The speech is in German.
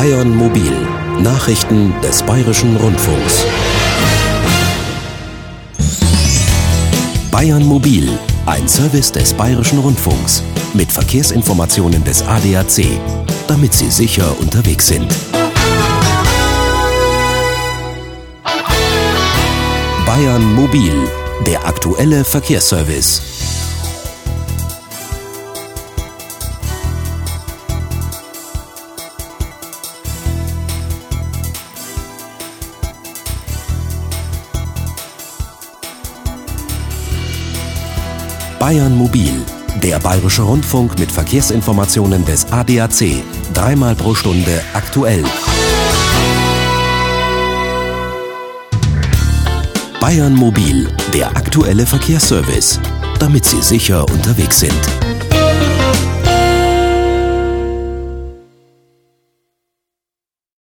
Bayern Mobil. Nachrichten des Bayerischen Rundfunks. Bayern Mobil, ein Service des Bayerischen Rundfunks mit Verkehrsinformationen des ADAC, damit Sie sicher unterwegs sind. Bayern Mobil, der aktuelle Verkehrsservice. Bayern Mobil, der Bayerische Rundfunk mit Verkehrsinformationen des ADAC, 3-mal pro Stunde aktuell. Bayern Mobil, der aktuelle Verkehrsservice, damit Sie sicher unterwegs sind.